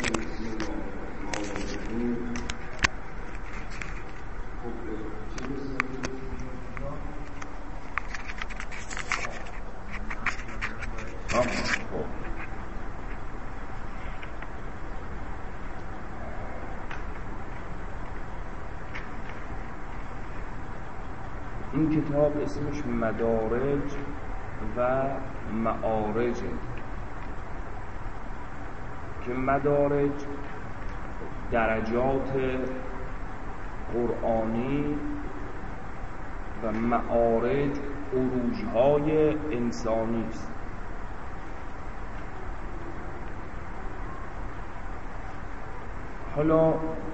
این کتاب اسمش مدارج و معارج، که مدارج درجات قرآنی و معارج عروج‌های انسانی است. حالا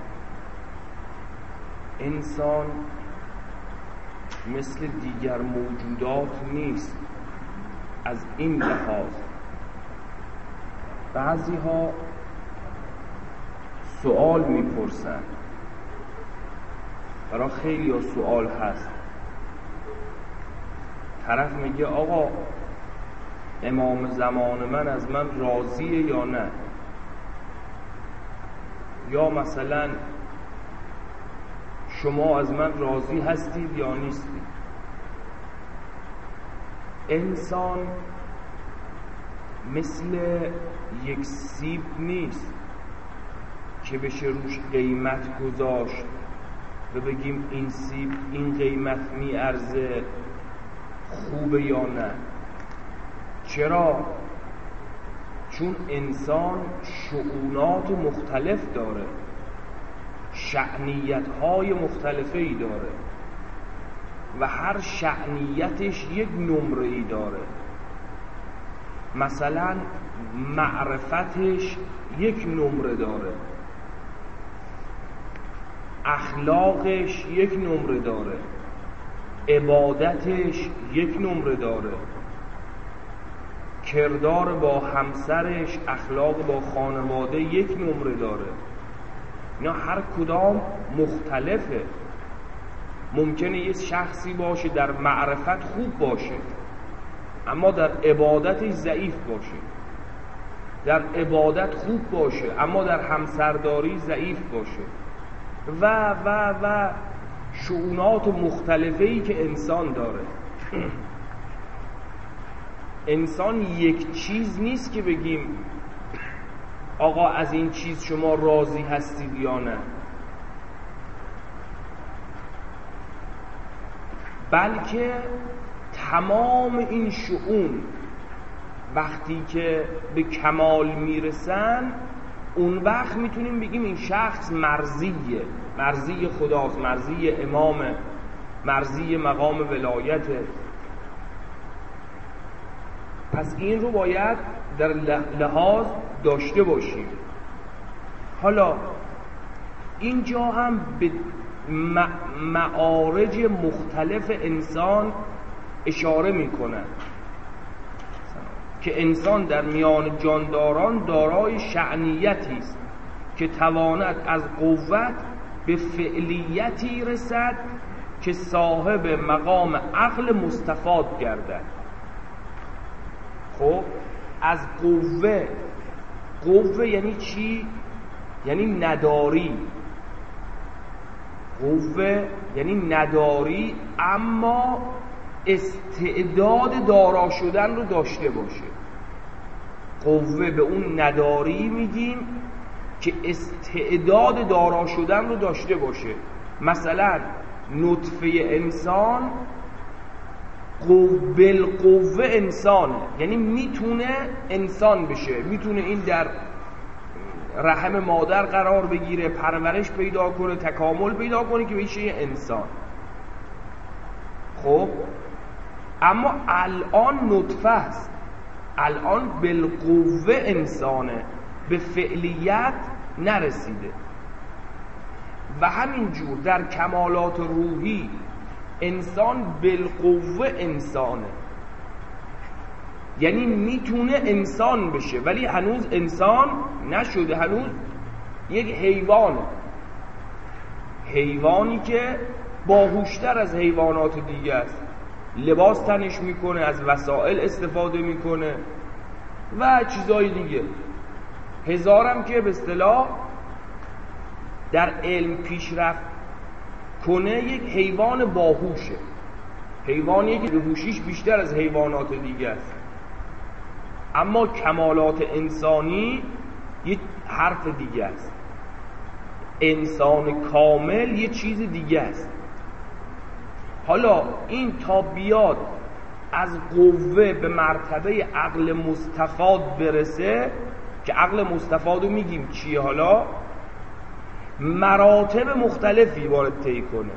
انسان مثل دیگر موجودات نیست. از این لحاظ بعضی ها سوال میپرسن، برای خیلی ها سوال هست. طرف میگه آقا امام زمان من از من راضیه یا نه، یا مثلا شما از من راضی هستید یا نیستید. انسان مثل یک سیب نیست که بشه روش قیمت گذاشت و بگیم این سیب این قیمت میارزه، خوبه یا نه. چرا؟ چون انسان شؤونات مختلف داره، شأنیت‌های مختلفی داره و هر شأنیتش یک نمره‌ای داره. مثلا معرفتش یک نمره داره، اخلاقش یک نمره داره، عبادتش یک نمره داره، کردار با همسرش، اخلاق با خانواده یک نمره داره. اینا هر کدام مختلفه. ممکنه یه شخصی باشه در معرفت خوب باشه اما در عبادتش ضعیف باشه، در عبادت خوب باشه اما در همسرداری ضعیف باشه و و و شؤونات مختلفه‌ای که انسان داره. انسان یک چیز نیست که بگیم آقا از این چیز شما راضی هستید یا نه، بلکه تمام این شؤون وقتی که به کمال میرسن اون وقت میتونیم بگیم این شخص مرضیه، مرضی خداست، مرضی امامه، مرضی مقام ولایته. پس این رو باید در لحاظ داشته باشیم. حالا اینجا هم به معارج مختلف انسان اشاره میکنه که انسان در میان جانداران دارای شأنیتی است که تواند از قوت به فعلیتی رسد که صاحب مقام عقل مستفاد گردد. خب از قوه یعنی چی؟ یعنی نداری. قوه یعنی نداری اما استعداد دارا شدن رو داشته باشه. قوه به اون نداری میگیم که استعداد دارا شدن رو داشته باشه. مثلا نطفه انسان بالقوه انسانه، یعنی میتونه انسان بشه، میتونه این در رحم مادر قرار بگیره، پرورش پیدا کنه، تکامل پیدا کنه که بشه یه انسان. خب اما الان نطفه است، الان بالقوه انسانه، به فعلیت نرسیده. و همینجور در کمالات روحی انسان بالقوه انسانه، یعنی میتونه انسان بشه ولی هنوز انسان نشده، هنوز یک حیوانه، حیوانی که باهوشتر از حیوانات دیگه است، لباس تنش میکنه، از وسایل استفاده میکنه و چیزای دیگه. هزارم که به اصطلاح در علم پیشرفت کنه یک حیوان باهوشه، حیوانی که هوشیش بیشتر از حیوانات دیگه است. اما کمالات انسانی یک حرف دیگه است. انسان کامل یه چیز دیگه است. حالا این تا بیاد از قوه به مرتبه عقل مستفاد برسه، که عقل مستفاد رو میگیم چیه؟ حالا مراتب مختلفی وارد طی کنه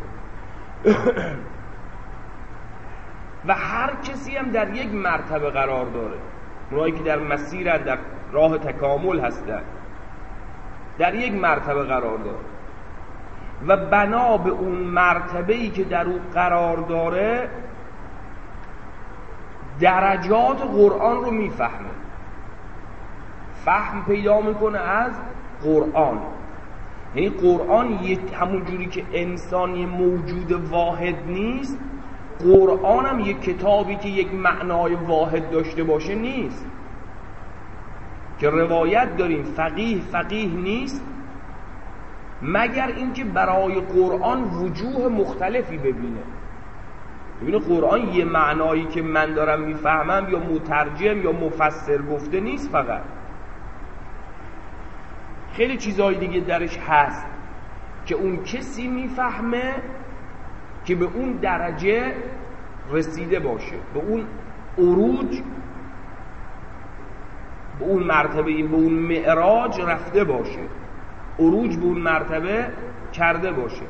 و هر کسی هم در یک مرتبه قرار داره. اونایی که در مسیر، در راه تکامل هستن، در یک مرتبه قرار داره و بنا به اون مرتبه‌ای که در اون قرار داره درجات قرآن رو میفهمه، فهم پیدا میکنه از قرآن. یعنی قرآن همون جوری که انسانی موجود واحد نیست، قرآن هم یک کتابی که یک معنای واحد داشته باشه نیست. که روایت داریم فقیه نیست مگر اینکه برای قرآن وجوه مختلفی ببینه. ببینه قرآن یه معنایی که من دارم میفهمم یا مترجم یا مفسر گفته نیست، فقط خیلی چیزهای دیگه درش هست که اون کسی میفهمه که به اون درجه رسیده باشه، به اون عروج، به اون مرتبه، به اون معراج رفته باشه، عروج به اون مرتبه کرده باشه.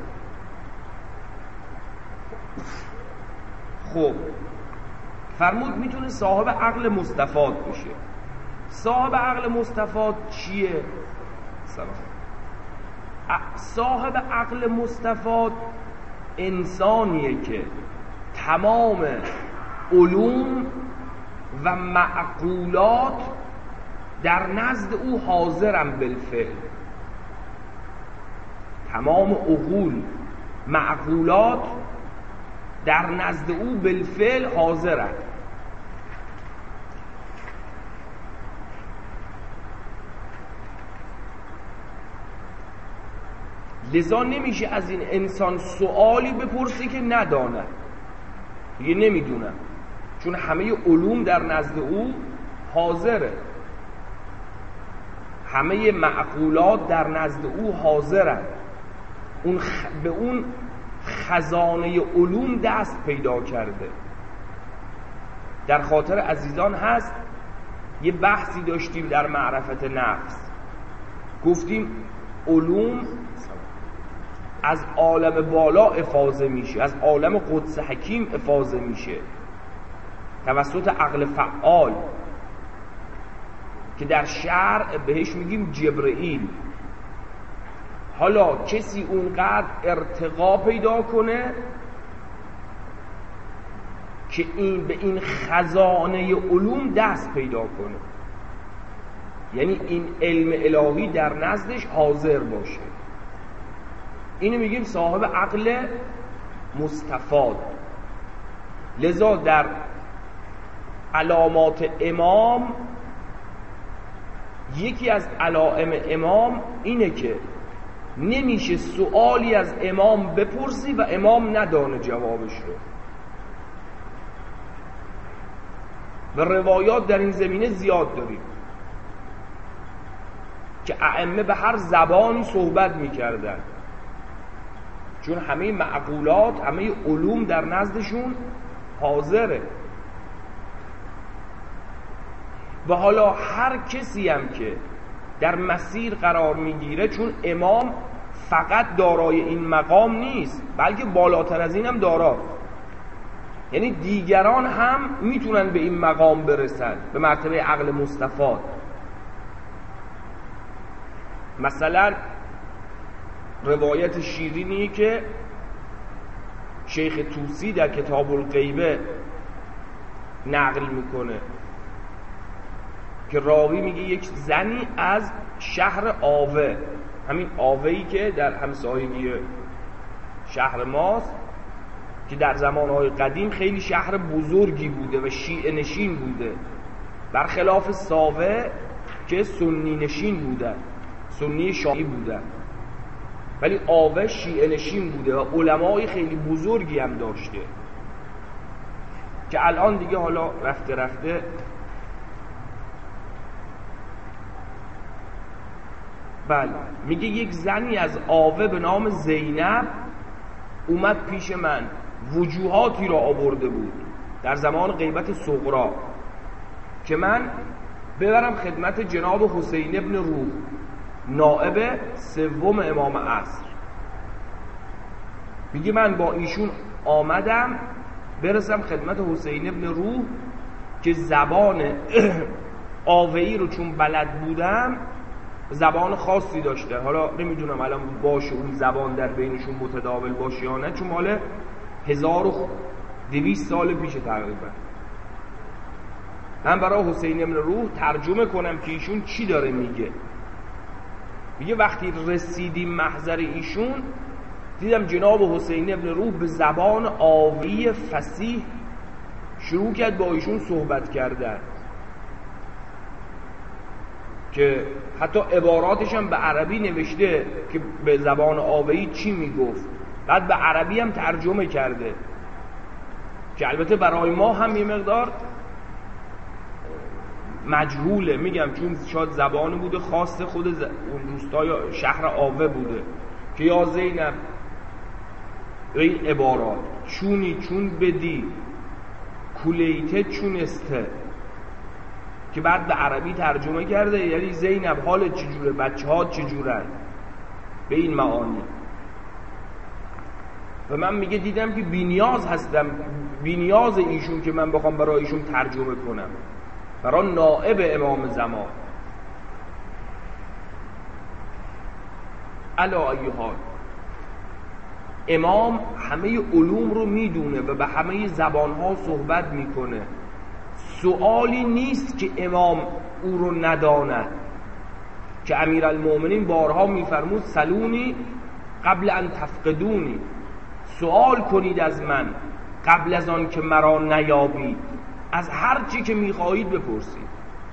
خب فرمود میتونه صاحب عقل مستفاد بشه. صاحب عقل مستفاد چیه؟ صاحب عقل مستفاد انسانیه که تمام علوم و معقولات در نزد او حاضرن بالفعل. تمام عقول، معقولات در نزد او بالفعل حاضرن. لذا نمیشه از این انسان سوالی بپرسی که ندانه، دیگه نمیدونم، چون همه علوم در نزد او حاضره، همه معقولات در نزد او حاضرن. به اون خزانه علوم دست پیدا کرده. در خاطر عزیزان هست یه بحثی داشتیم در معرفت نفس، گفتیم علوم از عالم بالا افاضه میشه، از عالم قدس حکیم افاضه میشه توسط عقل فعال که در شرع بهش میگیم جبرئیل. حالا کسی اونقدر ارتقا پیدا کنه که این به این خزانه علوم دست پیدا کنه، یعنی این علم الهی در نزدش حاضر باشه، اینو میگیم صاحب عقل مستفاد. لذا در علامات امام، یکی از علائم امام اینه که نمیشه سوالی از امام بپرسی و امام ندانه جوابش رو. و روایات در این زمینه زیاد داریم که ائمه به هر زبانی صحبت میکردن، چون همه معقولات، همه علوم در نزدشون حاضره. و حالا هر کسی هم که در مسیر قرار میگیره، چون امام فقط دارای این مقام نیست بلکه بالاتر از این هم دارا، یعنی دیگران هم میتونن به این مقام برسن، به مرتبه عقل مستفاد. مثلا روایت شیرینی که شیخ طوسی در کتاب الغیبه نقل میکنه که راوی میگه یک زنی از شهر آوه، همین آوهی که در همسایگی شهر ماست، که در زمانهای قدیم خیلی شهر بزرگی بوده و شیعه نشین بوده، برخلاف ساوه که سنی نشین بودن، سنی شیعی بودن، ولی آوه شیعه نشین بوده و علمای خیلی بزرگی هم داشته که الان دیگه حالا رفته رفته بله. میگه یک زنی از آوه به نام زینب اومد پیش من، وجوهاتی را آورده بود در زمان غیبت صغرا که من ببرم خدمت جناب حسین ابن روح، نائب سوم امام عصر. میگه من با ایشون آمدم برسم خدمت حسین ابن روح که زبان آوه‌ای رو چون بلد بودم، زبان خاصی داشته. حالا نمیدونم الان باشه اون زبان در بینشون متداول باشه یا نه، چون مال 1200 سال پیش تقریبا. من برای حسین ابن روح ترجمه کنم که ایشون چی داره میگه. میگه وقتی رسیدیم محضر ایشون دیدم جناب حسین ابن روح به زبان آوی فصیح شروع کرد با ایشون صحبت کردن که حتی عباراتش هم به عربی نوشته که به زبان آوی چی میگفت، بعد به عربی هم ترجمه کرده که البته برای ما هم یه مقدار مجهوله، میگم چون شاید زبان بوده خاص خود اون روستای شهر آوه بوده که یا زینب این عبارات چونی چون بدی کلیته چونسته که بعد به عربی ترجمه کرده، یعنی زینب حالت چجوره، بچه ها چجورن، به این معانی. و من میگه دیدم که بی‌نیاز هستم، بی‌نیاز ایشون که من بخوام برای ایشون ترجمه کنم، برای نائب امام زمان. علی ای حال امام همه علوم رو میدونه و به همه زبانها صحبت میکنه. سوالی نیست که امام او رو نداند، که امیرالمومنین بارها میفرمود سلونی قبل ان تفقدونی، سوال کنید از من قبل از آن که مرا نیابید، از هر چی که میخواهید بپرسید،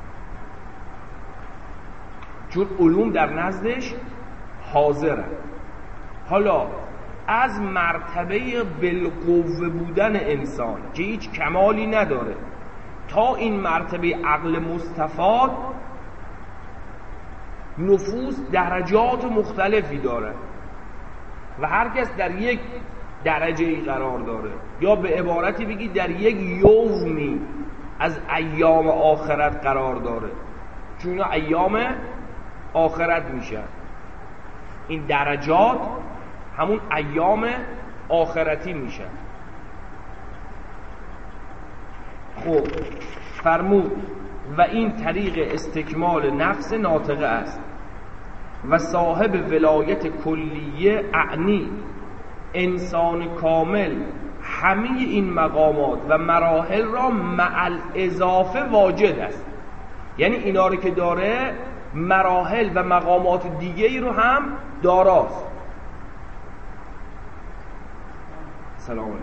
چون علوم در نزدش حاضره. حالا از مرتبه بالقوه بودن انسان که هیچ کمالی نداره تا این مرتبه عقل مستفاد، نفوس درجات مختلفی داره و هر کس در یک درجه‌ای قرار داره، یا به عبارتی بگی در یک یومی از ایام آخرت قرار داره، چون اینا ایام آخرت میشن. این درجات همون ایام آخرتی میشن. خب فرمود و این طریق استکمال نفس ناطقه است و صاحب ولایت کلیه اعنی انسان کامل همه این مقامات و مراحل را مع الاضافه واجد است، یعنی اینا رو که داره مراحل و مقامات دیگه رو هم داراست. سلام علیکم.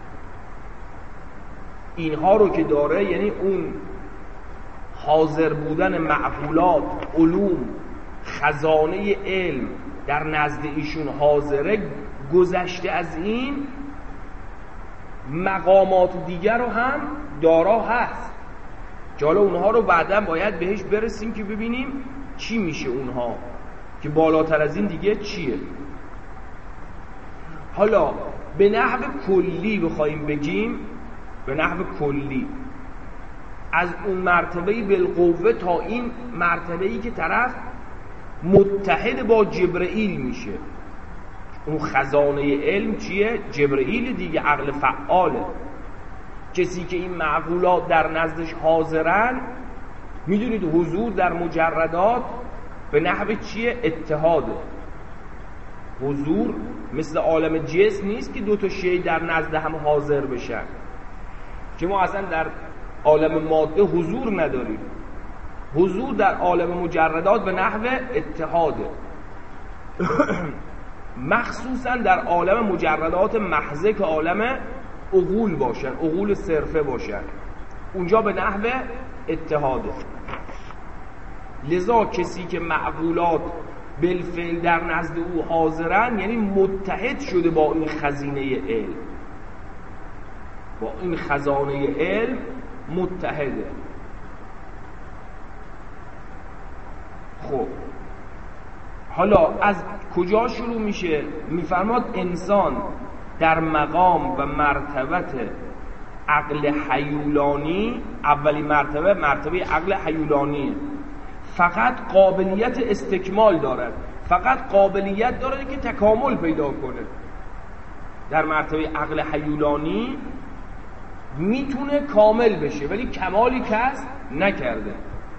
اینها رو که داره یعنی اون حاضر بودن معقولات، علوم، خزانه علم در نزد ایشون حاضره، گذشته از این مقامات دیگر رو هم دارا هست که حالا اونها رو بعدا باید بهش برسیم که ببینیم چی میشه اونها، که بالاتر از این دیگه چیه. حالا به نحو کلی بخوایم بگیم، به نحو کلی از اون مرتبه بالقوه تا این مرتبه‌ای که طرف متحد با جبرئیل میشه. اون خزانه علم چیه؟ جبرئیل دیگه، عقل فعاله. کسی که این معقولات در نزدش حاضرن، میدونید حضور در مجردات به نحو چیه؟ اتحاده. حضور مثل عالم جسم نیست که دو تا شی در نزد هم حاضر بشن، که ما اصلا در عالم ماده حضور نداریم. حضور در عالم مجردات به نحو اتحاده. مخصوصا در عالم مجردات محضه که عالم عقول باشن، عقول صرفه باشن، اونجا به نحو اتحاده. لذا کسی که معقولات بالفعل در نزد او حاضرن یعنی متحد شده با این خزینه علم، با این خزانه علم متحده. خب حالا از کجا شروع میشه؟ میفرماد انسان در مقام و مرتبت عقل هیولانی، اولی مرتبه عقل هیولانیه، فقط قابلیت استکمال دارد، فقط قابلیت دارد که تکامل پیدا کنه. در مرتبه عقل هیولانی میتونه کامل بشه ولی کمالی کسب نکرده.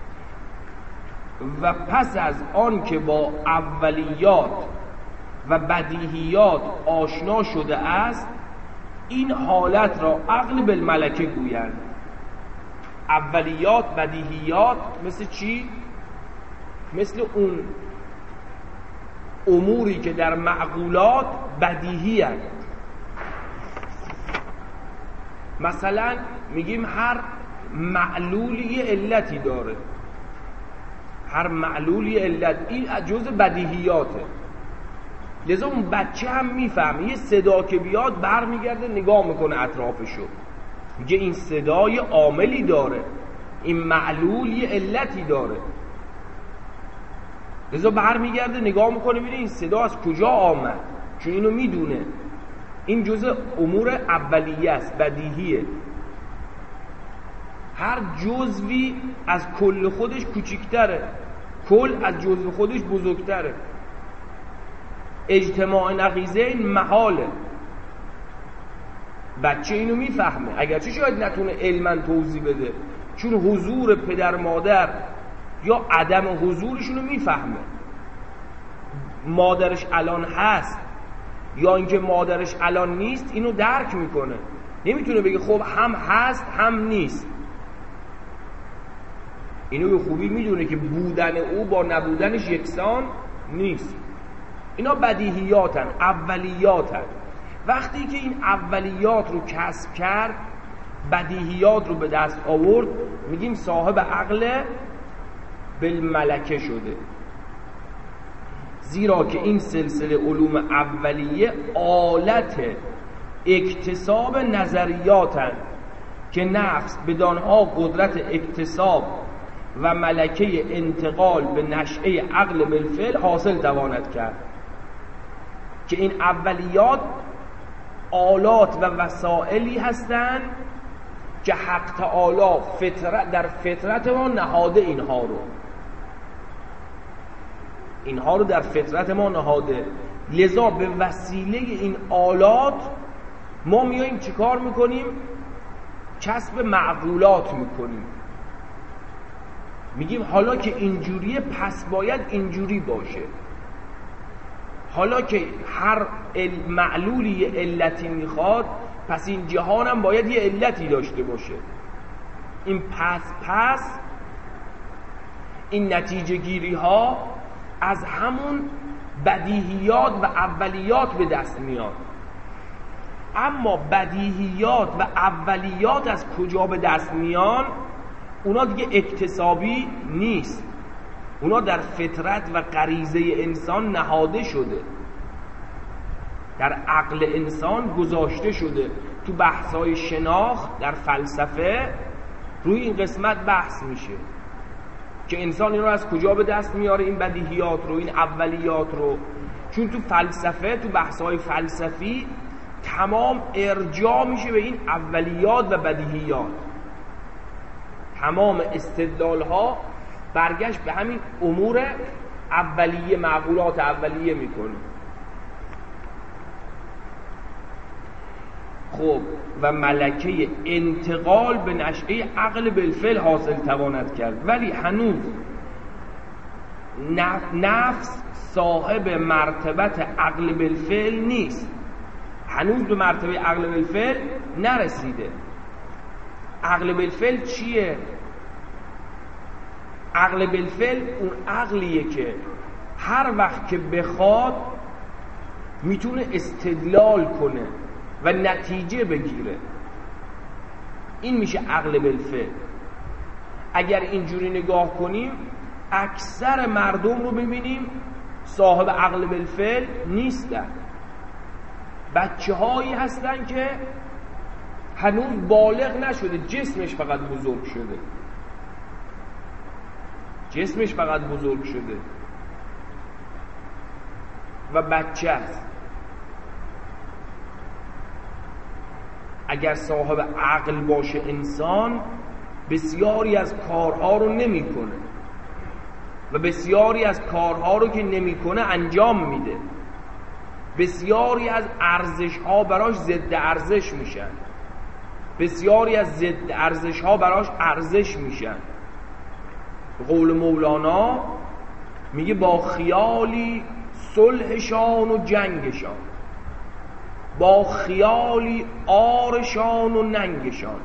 و پس از آن که با اولیات و بدیهیات آشنا شده است، این حالت را عقل بالملکه گویند. اولیات، بدیهیات مثل چی؟ مثل اون اموری که در معقولات بدیهی هست. مثلا میگیم هر معلول یه علتی داره، هر معلول یه علت، این جزء بدیهیاته. لذا اون بچه هم میفهمه، یه صدا که بیاد برمیگرده نگاه میکنه اطرافشو، میگه این صدای عاملی داره، این معلول یه علتی داره. لذا برمیگرده نگاه میکنه ببینه این صدا از کجا آمد، چون اینو میدونه. این جزء امور اولیه است، بدیهیه. هر جزوی از کل خودش کوچکتره، کل از جزو خودش بزرگتره. اجتماع نقیضین محاله. بچه اینو میفهمه، اگرچه شاید نتونه علما توضیح بده، چون حضور پدر مادر یا عدم حضورشونو میفهمه. مادرش الان هست یا اینکه مادرش الان نیست اینو درک میکنه. نمیتونه بگه خب هم هست هم نیست. اینو به خوبی میدونه که بودن او با نبودنش یکسان نیست. اینا بدیهیاتن، اولیاتن. وقتی که این اولیات رو کسب کرد، بدیهیات رو به دست آورد، میگیم صاحب عقل بالملکه شده. زیرا که این سلسله علوم اولیه آلت اکتساب نظریاتن که نفس بدانها قدرت اکتساب و ملکه انتقال به نشأه عقل بالفعل حاصل تواند کرد. که این اولیات آلات و وسائلی هستند که حق تعالی در فطرت ما نهاده. اینها رو در فطرت ما نهاده. لذا به وسیله این آلات ما میاییم چیکار میکنیم؟ کسب معقولات میکنیم. میگیم حالا که اینجوریه پس باید اینجوری باشه. حالا که هر معلولی یه علتی میخواد، پس این جهان هم باید یه علتی داشته باشه. این پس این نتیجه گیری ها از همون بدیهیات و اولیات به دست میاد. اما بدیهیات و اولیات از کجا به دست میان؟ اونا دیگه اکتسابی نیست، اونا در فطرت و غریزه انسان نهاده شده، در عقل انسان گذاشته شده. تو بحث‌های شناخت در فلسفه روی این قسمت بحث میشه که انسان این رو از کجا به دست میاره، این بدیهیات رو، این اولیات رو. چون تو فلسفه، تو بحث‌های فلسفی تمام ارجاع میشه به این اولیات و بدیهیات. تمام استدلال‌ها برگشت به همین امور اولیه، معقولات اولیه میکنه. خب و ملکه انتقال به نشأه عقل بالفعل حاصل تواند کرد. ولی هنوز نفس صاحب مرتبت عقل بالفعل نیست، هنوز به مرتبه عقل بالفعل نرسیده. عقل بالفعل چیه؟ عقل بالفعل اون عقلیه که هر وقت که بخواد میتونه استدلال کنه و نتیجه بگیره. این میشه عقل بالفعل. اگر اینجوری نگاه کنیم اکثر مردم رو ببینیم صاحب عقل بالفعل نیستن. بچه هایی هستن که هنوز بالغ نشده، جسمش فقط بزرگ شده، جسمش فقط بزرگ شده و بچه است. اگر صاحب عقل باشه انسان، بسیاری از کارها رو نمیکنه و بسیاری از کارها رو که نمیکنه انجام میده. بسیاری از ارزش‌ها براش ضد ارزش میشن، بسیاری از ضد ارزش‌ها براش ارزش میشن. به قول مولانا میگه با خیالی صلحشان و جنگشان، با خیالی آرشان و ننگشان.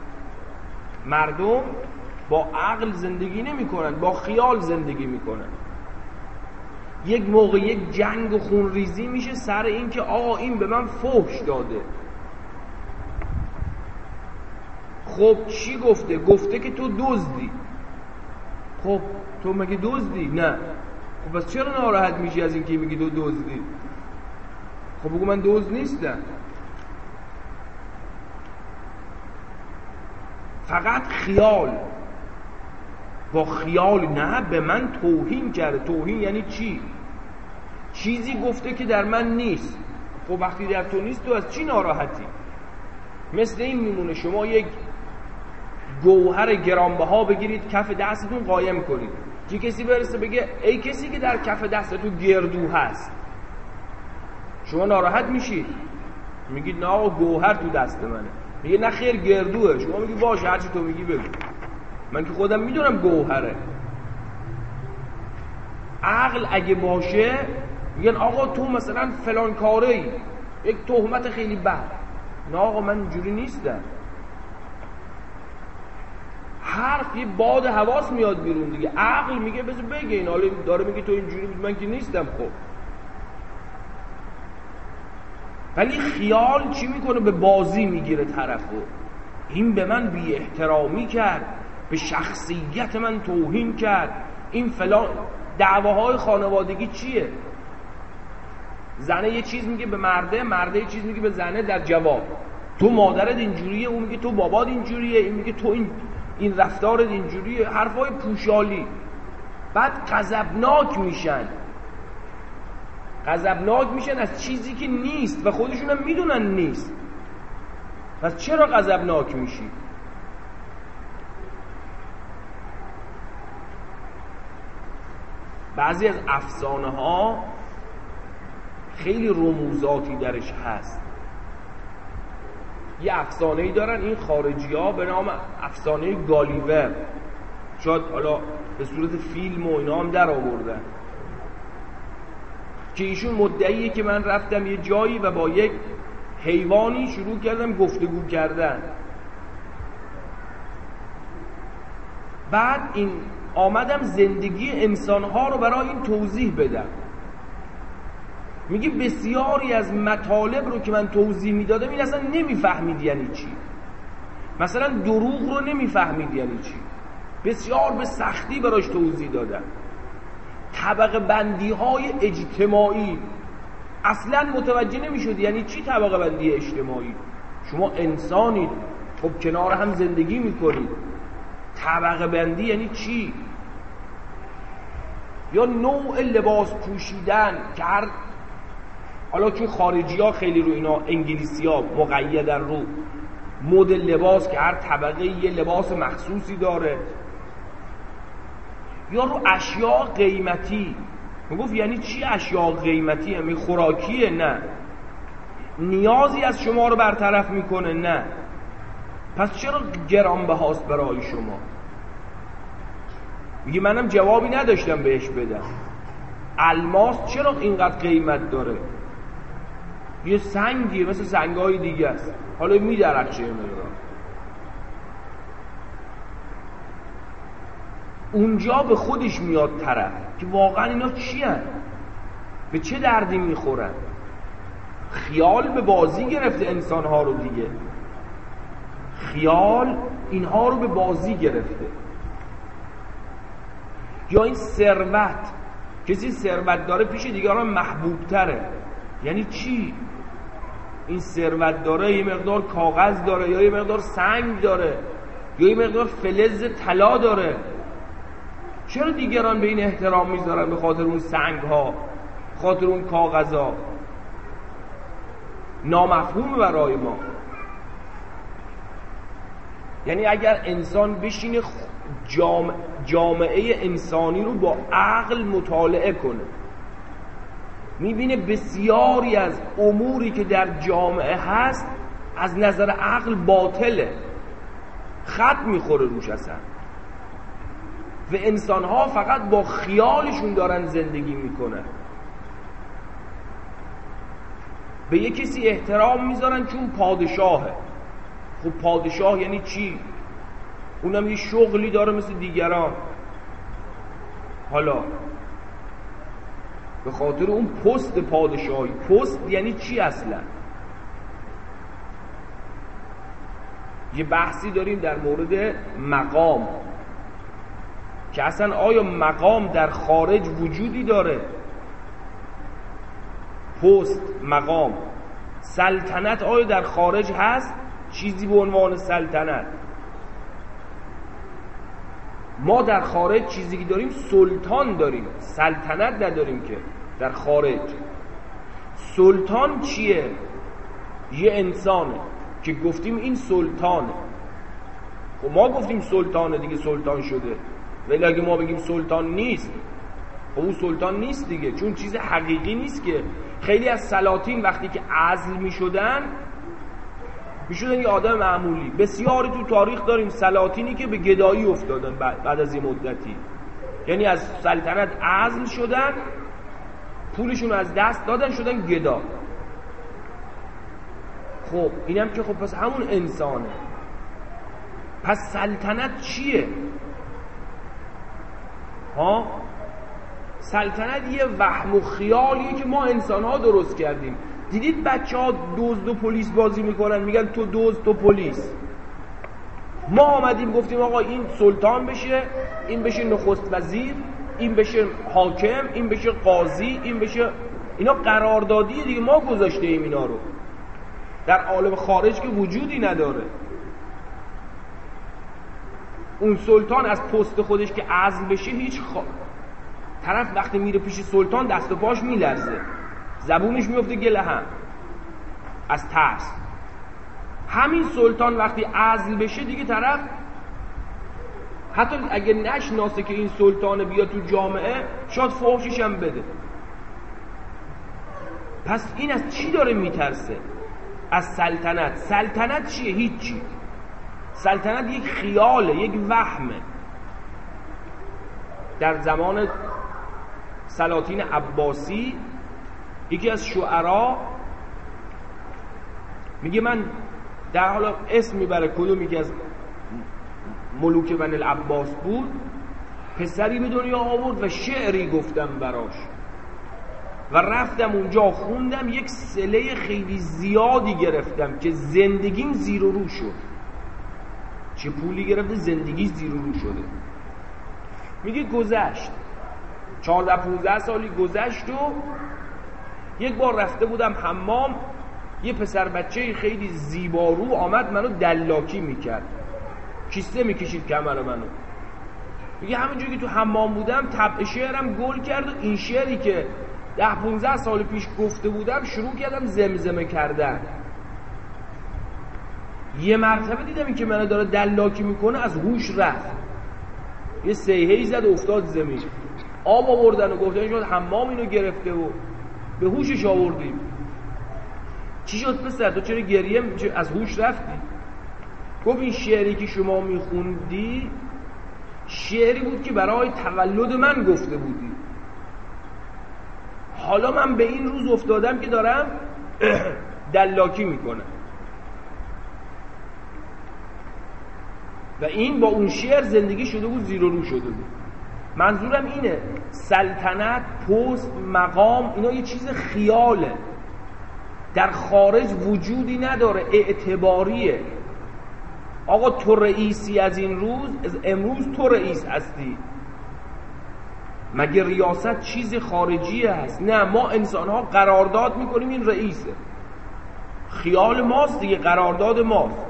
مردم با عقل زندگی نمی کنن، با خیال زندگی می کنن. یک موقع یک جنگ و خونریزی میشه سر این که آقا این به من فحش داده. خب چی گفته؟ گفته که تو دزدی. خب تو مگه دزدی؟ نه. خب پس چرا ناراحت میشی از این که میگی تو دزدی؟ خب بگو من دزد نیستم. فقط خیال، با خیال نه به من توهین کرده. توهین یعنی چی؟ چیزی گفته که در من نیست. خب وقتی در تو نیست تو از چی ناراحتی؟ مثل این میمونه شما یک گوهر گرانبها بگیرید کف دستتون قایم کنید، چه کسی برسه بگه ای کسی که در کف دستتون گردو هست، شما ناراحت میشید؟ میگید نه آقا گوهر تو دست منه. میگه نه خیر گردوه. شما میگی باشه هرچی تو میگی بگو، من که خودم میدونم گوهره. عقل اگه باشه میگن آقا تو مثلا فلان کاره ای، یک تهمت خیلی بد. نه آقا من اینجوری نیستم. حرف یه باد حواس میاد بیرون دیگه. عقل میگه بذار بگه این، حالا داره میگه تو اینجوری بود من که نیستم. خب ولی خیال چی میکنه؟ به بازی میگیره طرفو. این به من بی احترامی کرد، به شخصیت من توهین کرد، این فلان. دعواهای خانوادگی چیه؟ زنه یه چیز میگه به مرده، مرده یه چیز میگه به زنه در جواب. تو مادرت اینجوریه، اون میگه تو بابات اینجوریه، این میگه تو این رفتارت اینجوریه. حرفای پوشالی. بعد غضبناک میشن، غضبناک میشن از چیزی که نیست و خودشون هم میدونن نیست. پس چرا غضبناک میشی؟ بعضی از افسانه ها خیلی رموزاتی درش هست. یه افسانه‌ای دارن این خارجی ها به نام افسانه گالیور، شاید حالا به صورت فیلم و اینا هم در آوردن، که ایشون مدعیه که من رفتم یه جایی و با یک حیوانی شروع کردم گفتگو کردن. بعد این آمدم زندگی انسانها رو برای این توضیح بدم. میگه بسیاری از مطالب رو که من توضیح میدادم این اصلا نمیفهمید یعنی چی. مثلا دروغ رو نمیفهمید یعنی چی. بسیار به سختی براش توضیح دادم. طبقه بندی های اجتماعی اصلا متوجه نمیشد یعنی چی طبقه بندی اجتماعی. شما انسانید، خب کنار هم زندگی میکنید. طبقه بندی یعنی چی؟ یا نوع لباس پوشیدن که هر، حالا چون خارجی ها خیلی رو اینا، انگلیسی ها مقیدن رو مد لباس که هر طبقه یه لباس مخصوصی داره. یا رو اشیاء قیمتی. میگفت یعنی چی اشیاء قیمتی؟ همین خوراکیه؟ نه. نیازی از شما رو برطرف میکنه؟ نه. پس چرا گرانبهاست برای شما؟ میگه منم جوابی نداشتم بهش بدم. الماس چرا اینقدر قیمت داره؟ یه سنگیه مثل سنگای دیگه است، حالا میدرخشه مقدار. اونجا به خودش میاد طرف که واقعا اینا چی هن؟ به چه دردی میخورن؟ خیال به بازی گرفته انسانها رو دیگه. خیال اینها رو به بازی گرفته. یا این ثروت، کسی ثروت داره پیش دیگران محبوب تره. یعنی چی؟ این ثروت داره یه مقدار کاغذ داره، یا یه مقدار سنگ داره، یا یه مقدار فلز طلا داره، چرا دیگران به این احترام میذارن؟ به خاطر اون سنگ ها، به خاطر اون کاغذ ها. نامفهوم برای ما. یعنی اگر انسان بشینه جامعه انسانی رو با عقل مطالعه کنه، میبینه بسیاری از اموری که در جامعه هست از نظر عقل باطله، خط میخوره روش اصلا، و انسانها فقط با خیالشون دارن زندگی میکنن. به یک کسی احترام میذارن چون پادشاهه. خب پادشاه یعنی چی؟ اونم یه شغلی داره مثل دیگران. حالا به خاطر اون پست پادشاهی، پست یعنی چی اصلا؟ یه بحثی داریم در مورد مقام، که اصلا آیا مقام در خارج وجودی داره؟ پست، مقام، سلطنت آیا در خارج هست؟ چیزی به عنوان سلطنت؟ ما در خارج چیزی که داریم سلطان داریم، سلطنت نداریم که در خارج. سلطان چیه؟ یه انسانه که گفتیم این سلطانه. خب ما گفتیم سلطانه دیگه، سلطان شده. ولی اگه ما بگیم سلطان نیست، خب اون سلطان نیست دیگه، چون چیز حقیقی نیست که. خیلی از سلاطین وقتی که عزل میشدن یه آدم معمولی. بسیاری تو تاریخ داریم سلاطینی که به گدایی افتادن بعد از این مدتی، یعنی از سلطنت عزل شدن، پولشون از دست دادن، شدن گدا. خب اینم که خب پس همون انسانه. پس سلطنت چیه؟ سلطنت یه وهم و خیالیه که ما انسان‌ها درست کردیم. دیدید بچه‌ها دزد و پلیس بازی میکنن، میگن تو دزد تو پلیس. ما آمدیم گفتیم آقا این سلطان بشه، این بشه نخست وزیر، این بشه حاکم، این بشه قاضی، این بشه، اینا قراردادیه دیگه، ما گذاشته ایم اینا رو. در عالم خارج که وجودی نداره. اون سلطان از پست خودش که عزل بشه، هیچ طرف وقتی میره پیش سلطان دست و پاش میلرزه، زبونش میفته گله هم از ترس. همین سلطان وقتی عزل بشه دیگه طرف حتی اگه نشناسه که این سلطانه بیاد تو جامعه، شاید فحشش هم بده. پس این از چی داره میترسه؟ از سلطنت. سلطنت چیه؟ هیچی. سلطنت یک خیاله، یک وهمه. در زمان سلاطین عباسی یکی از شعرا میگه، من در حالا اسم میبره کدوم یکی از ملوک بنی العباس بود، پسری به دنیا آورد و شعری گفتم براش و رفتم اونجا خوندم، یک صله خیلی زیادی گرفتم که زندگیم زیر و رو شد. چه پولی گرفته؟ زندگی زیر و رو شده. میگه گذشت 14-15 سالی گذشت و یک بار رفته بودم حمام، یه پسر بچه خیلی زیبارو آمد منو دلاکی میکرد، کیسه میکشید کمر منو. میگه همینجوری که تو حمام بودم طبع شعرم گل کرد و این شعری که 10-15 سال پیش گفته بودم شروع کردم زمزمه کردن. یه مرتبه دیدم این که منو داره دلاکی میکنه، از هوش رفت، یه سیحه‌ای زد و افتاد زمین. آب آوردن و گفتن شد حمام اینو گرفته و به هوشش آوردیم. چی شد پسر؟ تو چرا گریه از هوش رفتی؟ گفت این شعری که شما میخوندی شعری بود که برای تولد من گفته بودی. حالا من به این روز افتادم که دارم دلاکی میکنم و این با اون شعر زندگی شده بود، زیر و رو شده بود. منظورم اینه، سلطنت، پست، مقام، اینا یه چیز خیاله، در خارج وجودی نداره، اعتباریه. آقا تو رئیسی از این روز، از امروز تو رئیس هستی. مگه ریاست چیز خارجی هست؟ نه، ما انسان ها قرارداد میکنیم این رئیسه، خیال ماست دیگه، قرارداد ماست.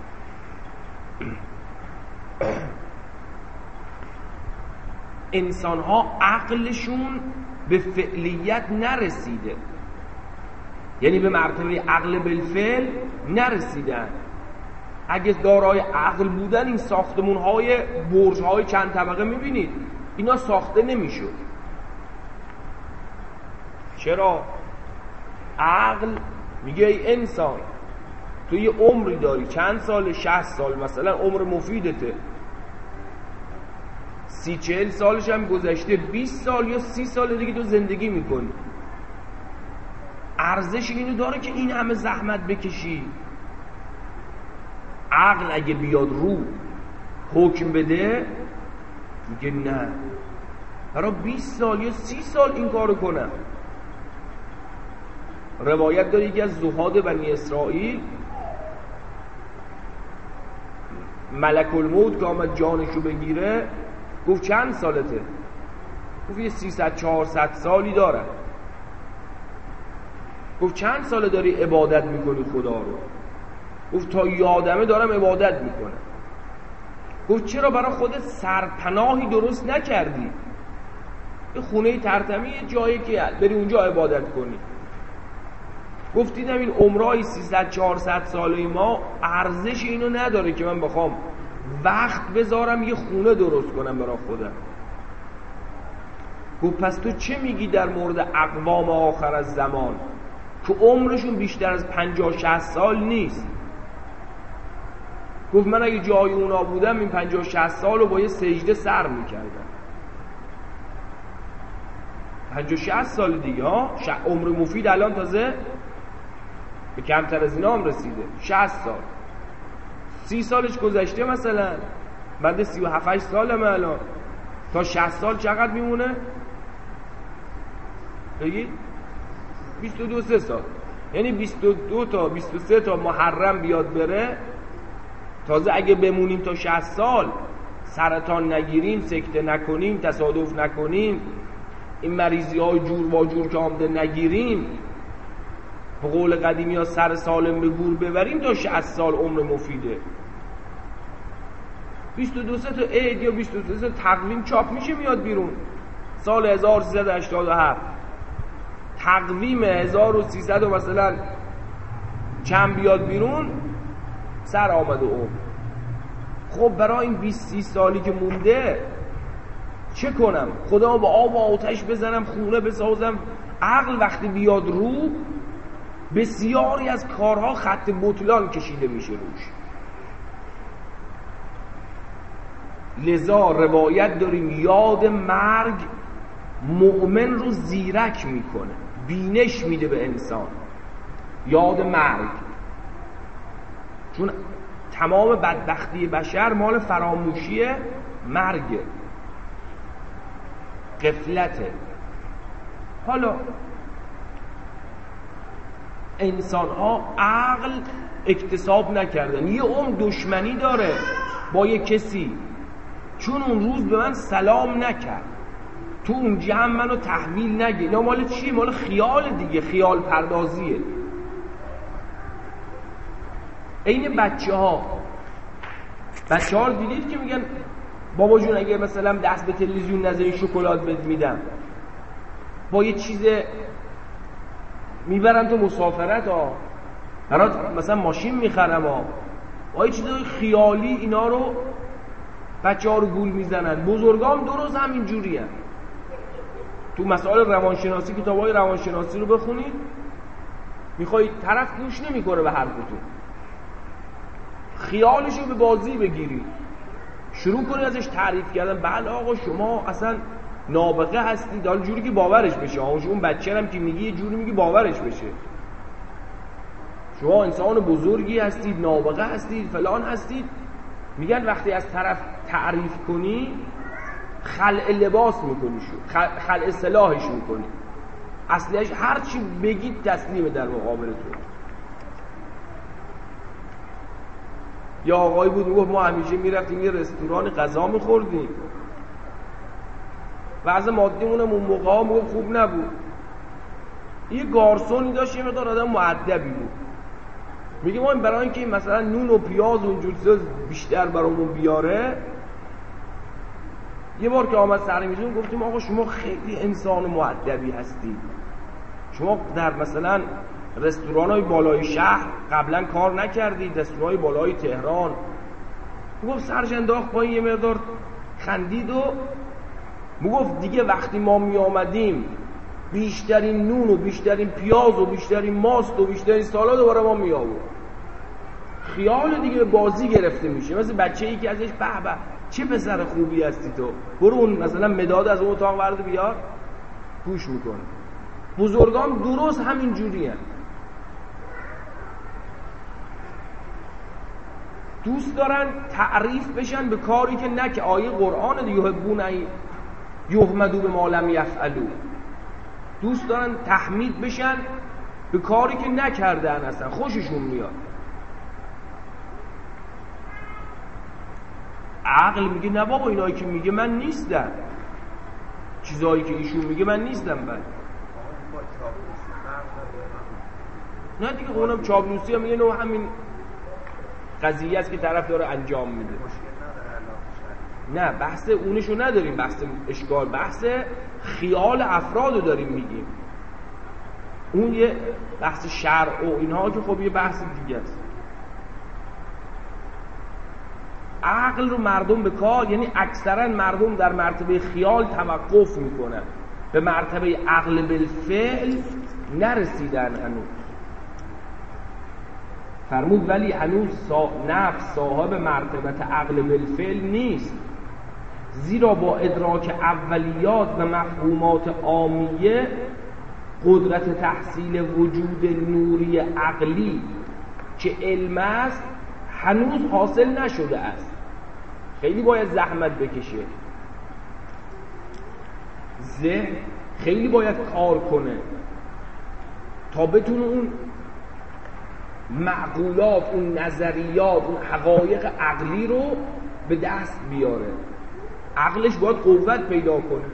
انسان ها عقلشون به فعلیت نرسیده، یعنی به مرتبه عقل بالفعل نرسیدن. اگه دارای عقل بودن این ساختمون های برج های چند طبقه میبینید اینا ساخته نمیشد. چرا؟ عقل میگه ای انسان تو یه عمری داری، چند سال، 60 سال مثلا عمر مفیدته، 30-40 سالش هم گذشته، 20 سال یا 30 سال دیگه تو زندگی میکنی. ارزش اینو داره که این همه زحمت بکشی؟ عقل اگه بیاد رو حکم بده میگه نه، برای 20 سال یا 30 سال این کارو کنم. روایت داره یکی از زهاد بنی اسرائیل ملک الموت که آمد جانشو بگیره گفت چند سالته؟ گفت یه 300-400 سالی داره. گفت چند ساله داری عبادت میکنی خدا رو؟ گفت تا یادمه دارم عبادت میکنم. گفت چرا برای خودت سرپناهی درست نکردی؟ یه خونه ترتمی، یه جایی که بری اونجا عبادت کنی. گفت دیدم این عمرای 300-400 ساله ما ارزش اینو نداره که من بخوام وقت بذارم یه خونه درست کنم برای خودم. گفت پس تو چه میگی در مورد اقوام آخر از زمان که عمرشون بیشتر از 50-60 سال نیست؟ گفت من اگه جای اونا بودم این 50-60 سال رو با یه سجده سر میکردم. 50-60 سال دیگه ها، عمر مفید الان تازه به کمتر از اینا هم رسیده، 60 سال، 30 سالش گذشته. مثلا بعد 37-8 سالمه الان، تا 60 سال چقدر میمونه؟ بگید 22-23 سال، یعنی 22 تا 23 تا محرم بیاد بره، تازه اگه بمونیم تا 60 سال، سرطان نگیریم، سکته نکنیم، تصادف نکنیم، این مریضی های جور و جور که آمده نگیریم، به قول قدیمی ها سر سالم به گور ببریم، تا 60 سال عمر مفیده. 22 تا عید یا 22 تا تقویم چاپ میشه میاد بیرون سال 1387، تقویم 1300 و مثلا چند بیاد بیرون، سر آمده عمر. خب برای این 20-30 سالی که مونده چه کنم؟ خدا با آب و آتش بزنم، خونه بسازم؟ عقل وقتی بیاد رو، بسیاری از کارها خط بطلان کشیده میشه روش. لذا روایت داریم یاد مرگ مؤمن رو زیرک میکنه، بینش میده به انسان. یاد مرگ، چون تمام بدبختی بشر مال فراموشی مرگ، غفلته. حالا انسان ها عقل اکتساب نکردن، یه عمر دشمنی داره با یه کسی چون اون روز به من سلام نکرد، تو اون جمع منو تحویل نگه. اینا مال چیه؟ مال خیال دیگه، خیال پردازیه. این بچه ها رو دیدید که میگن بابا جون اگه مثلا دست به تلویزیون نذاری شکلات بهت میدم، با یه چیز میبرن تو مسافرت ها، برات مثلا ماشین میخرم ها، با یه چیز خیالی اینا رو بچه ها رو گول میزنن. بزرگام درست همین جوری هم. تو مسائل روانشناسی، کتابای روانشناسی رو بخونید، میخواید طرف گوش نمیکنه به حرفتون، خیالش رو به بازی بگیرید، شروع کنید ازش تعریف کردن. بله آقا شما اصلا نابغه هستید، حالا جوری که باورش بشه. اون بچه هم که میگی یه جوری میگی باورش بشه، شما انسان بزرگی هستید، نابغه هستید، فلان هستید. میگن وقتی از طرف تعریف کنی خلع لباس میکنی، خلع سلاحش میکنی، اصلیش هر چی بگید تسلیمه در مقابل تو. یا آقایی بود میگفت ما همیشه میرفتیم یه رستوران غذا میخوردیم، وضع مادیمونم اون موقع ها موقع خوب نبود. یه گارسونی داشت، یه مقدار آدم مؤدبی بود. میگه ما برای اینکه مثلا نون و پیاز و اونجور چیزا بیشتر برامون بیاره، یه بار که آمد سر میزون گفتیم آقا شما خیلی انسان مؤدبی هستی، شما در مثلا رستوران‌های بالای شهر قبلا کار نکردید، رستوران‌های بالای تهران. گفت سرش انداخت پایین، یه مقدار خندید و گفت دیگه وقتی ما می آمدیم بیشترین نون و بیشترین پیاز و بیشترین ماست و بیشترین سالاد دوباره ما می آورد. خیال دیگه بازی گرفته میشه، مثل بچه‌ای که ازش به به چه پسر خوبی هستی تو، برو اون مثلا مداد از اون اتاق ورد بیار، گوش میکنه. بزرگان درست همین جوری هست، دوست دارن تعریف بشن به کاری که نه، که آیه قرآن یحبون یحمدوا بما لم یفعلوا، دوست دارن تحمید بشن به کاری که نکردن، اصلا خوششون میاد. عقل میگه نه بابا، اینایی که میگه من نیستم، چیزایی که ایشون میگه من نیستم. بعد نه دیگه اونم چاپلوسی هم یه نوع همین قضیه است که طرف داره انجام میده. نه بحث اونشو نداریم، بحث اشکال، بحث خیال افرادو داریم میگیم. اون یه بحث شرع و اینها که خب یه بحث دیگه است. عقل رو مردم به کار، یعنی اکثرا مردم در مرتبه خیال توقف میکنن، به مرتبه عقل بالفعل نرسیدن هنوز. فرمود ولی هنوز نفس صاحب مرتبت عقل بالفعل نیست، زیرا با ادراک اولیات و مفهومات عامیه قدرت تحصیل وجود نوری عقلی که علم است هنوز حاصل نشده است. خیلی باید زحمت بکشه، ذهن خیلی باید کار کنه تا بتونه اون معقولات، اون نظریات، اون حقایق عقلی رو به دست بیاره. عقلش باید قوت پیدا کنه،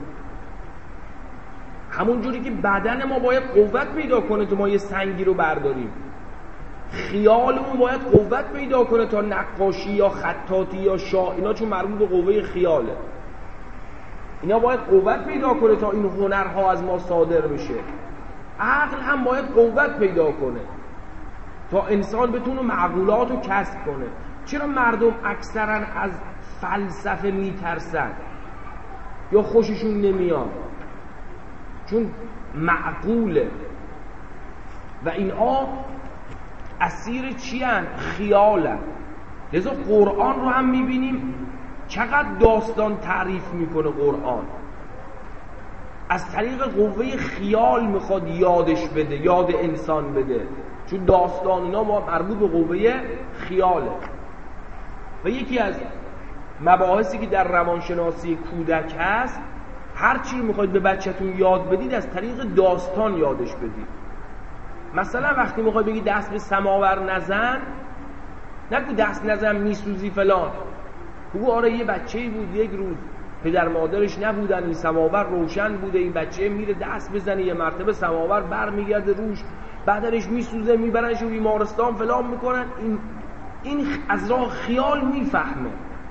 همون جوری که بدن ما باید قوت پیدا کنه تا ما یه سنگی رو برداریم، خیالمون باید قوت پیدا کنه تا نقاشی یا خطاطی یا اینا چون مربوط به قوه خیاله، اینا باید قوت پیدا کنه تا این هنرها از ما صادر بشه. عقل هم باید قوت پیدا کنه تا انسان بتونه معقولات رو کسب کنه. چرا مردم اکثرا از فلسفه میترسن یا خوششون نمیاد؟ چون معقوله و اینها اسیر چی هن؟ خیال هن. لذا قرآن رو هم میبینیم چقدر داستان تعریف میکنه قرآن، از طریق قوه خیال میخواد یادش بده، یاد انسان بده، چون داستان اینا مربوط به قوه خیاله. و یکی از مباحثی که در روانشناسی کودک هست، هر چی رو میخواید به بچه‌تون یاد بدید از طریق داستان یادش بدید. مثلا وقتی میخوای بگی دست به سماور نزن، نگو دست نزن میسوزی فلان، بگو آره یه بچه‌ای بود یک روز پدر مادرش نبودن، این سماور روشن بوده، این بچه میره دست بزنه، یه مرتبه سماور بر میگرده روش، بدنش میسوزه، میبرنش بیمارستان فلان میکنن. این از راه خیال میفهمه،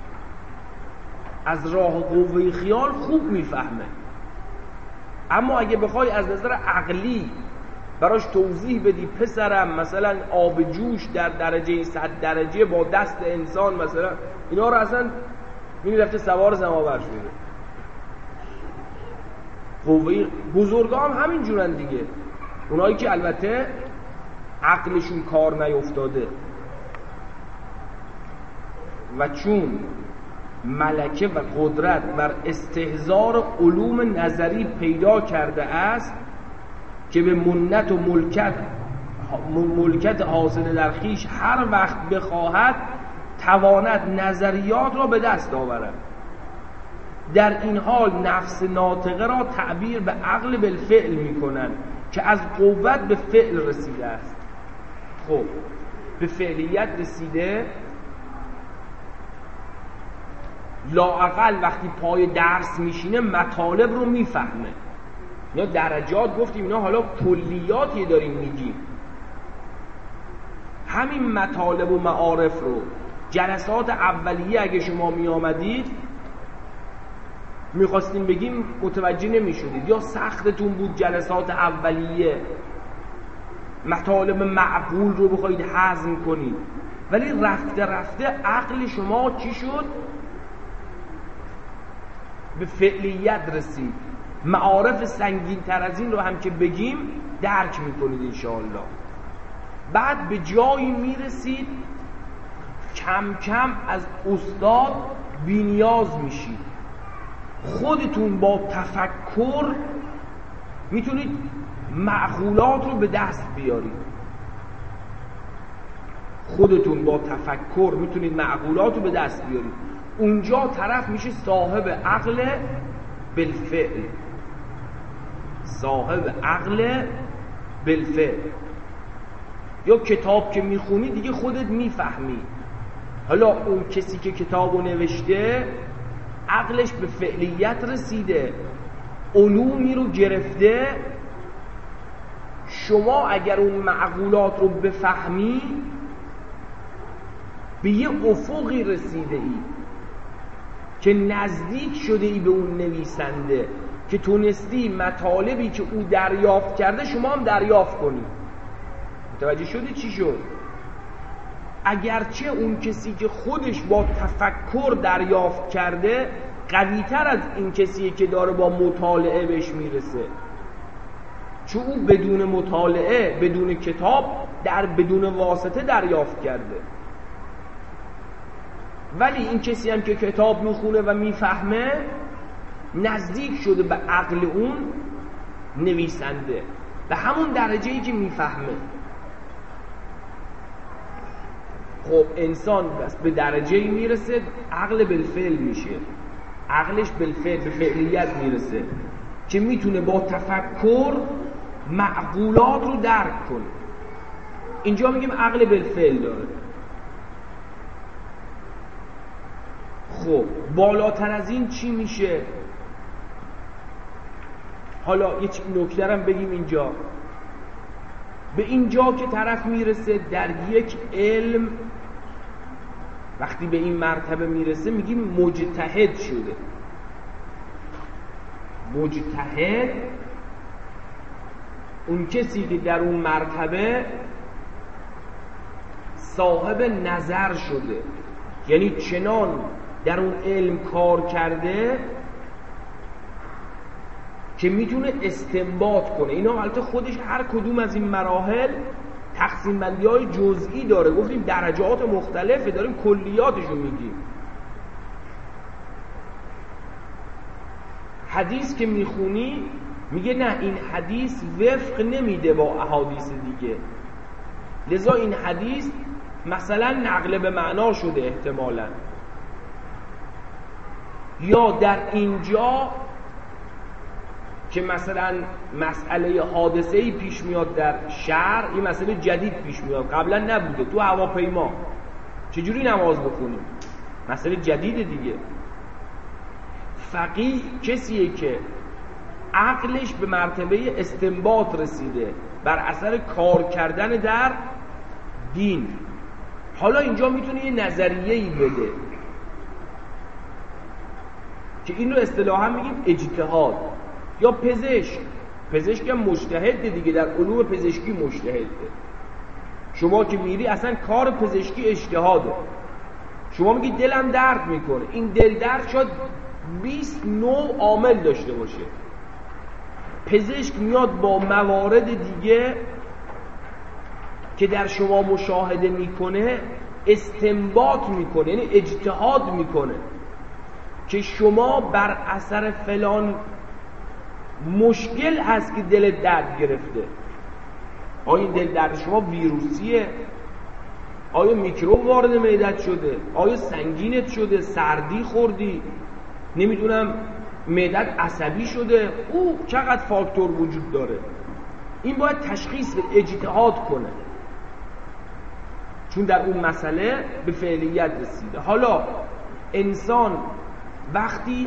از راه قوه خیال خوب میفهمه. اما اگه بخوای از نظر عقلی براش توضیح بدی پسرم مثلا آب جوش در درجه 100 درجه با دست انسان مثلا، اینا رو اصلا رفته سوار سماور شده. قوه بزرگان هم همین جورن دیگه، اونایی که البته عقلشون کار نیفتاده و چون ملکه و قدرت بر استحضار علوم نظری پیدا کرده است که به منت و ملکت حاصل در خویش هر وقت بخواهد تواند نظریات را به دست آورد. در این حال نفس ناطقه را تعبیر به عقل بالفعل می کنند که از قوت به فعل رسیده است. خب به فعلیت رسیده، لااقل وقتی پای درس میشینه مطالب رو میفهمه. اینا درجات گفتیم، اینا حالا کلیاتی داریم میگیم. همین مطالب و معارف رو جلسات اولیه اگه شما می آمدید میخواستیم بگیم متوجه نمیشدید، یا سختتون بود جلسات اولیه مطالب معقول رو بخواید هضم کنید، ولی رفته رفته عقل شما چی شد؟ به فعلیت رسید. معارف سنگین تر از این رو هم که بگیم درک میکنید انشاءالله. بعد به جایی میرسید کم کم از استاد بی‌نیاز میشید. خودتون با تفکر میتونید معقولات رو به دست بیارید. خودتون با تفکر میتونید معقولات رو به دست بیارید. اونجا طرف میشه صاحب عقل بالفعل. صاحب عقل بالفعل. یا کتاب که میخونی دیگه خودت میفهمی. حالا اون کسی که کتابو نوشته عقلش به فعلیت رسیده، علومی رو گرفته. شما اگر اون معقولات رو بفهمی به یه افقی رسیده ای که نزدیک شده ای به اون نویسنده، که تونستی مطالبی که او دریافت کرده شما هم دریافت کنی. متوجه شدی چی شد؟ اگرچه اون کسی که خودش با تفکر دریافت کرده قوی‌تر از این کسیه که داره با مطالعه بهش میرسه، چون او بدون مطالعه، بدون کتاب، بدون واسطه دریافت کرده. ولی این کسی هم که کتاب میخونه و میفهمه نزدیک شده به عقل اون نویسنده، به همون درجه‌ای که میفهمه. خب انسان بس به درجه‌ای میرسه عقل بالفعل میشه، عقلش بالفعل به فعلیت میرسه که میتونه با تفکر معقولات رو درک کنه. اینجا میگیم عقل بالفعل داره. خب بالاتر از این چی میشه؟ حالا یه نکته هم بگیم اینجا. به اینجا که طرف میرسه در یک علم، وقتی به این مرتبه میرسه میگیم مجتهد شده. مجتهد اون کسی که در اون مرتبه صاحب نظر شده، یعنی چنان در اون علم کار کرده که میتونه استنباط کنه. اینا البته خودش هر کدوم از این مراحل تقسیم بندی های جزئی داره. گفتیم درجات مختلفه، داریم کلیاتشو میگیم. حدیث که میخونی میگه نه این حدیث وفق نمیده با احادیث دیگه، لذا این حدیث مثلا نقل به معنا شده احتمالاً، یا در اینجا که مثلا مسئله حادثه‌ای پیش میاد در شهر، این مسئله جدید پیش میاد، قبلا نبوده. تو هواپیما چجوری نماز بخونیم؟ مسئله جدید دیگه. فقیه کسیه که عقلش به مرتبه استنباط رسیده بر اثر کار کردن در دین. حالا اینجا میتونه یه نظریه‌ای بده که این رو اصطلاحاً میگیم اجتهاد. یا پزشک هم مجتهده دیگه، در علوم پزشکی مجتهده. شما که میری اصلا کار پزشکی اجتهاده. شما میگی دلم درد میکنه، این دل درد شاید 20 نوع عامل داشته باشه. پزشک میاد با موارد دیگه که در شما مشاهده میکنه استنباط میکنه، یعنی اجتهاد میکنه که شما بر اثر فلان مشکل هست که دل درد گرفته. آیا این دل درد شما ویروسیه؟ آیا میکروب وارد معدت شده؟ آیا سنگینت شده؟ سردی خوردی؟ نمیدونم معدت عصبی شده؟ او چقدر فاکتور وجود داره. این باید تشخیص اجتهاد کنه، چون در اون مسئله به فعلیت رسیده. حالا انسان وقتی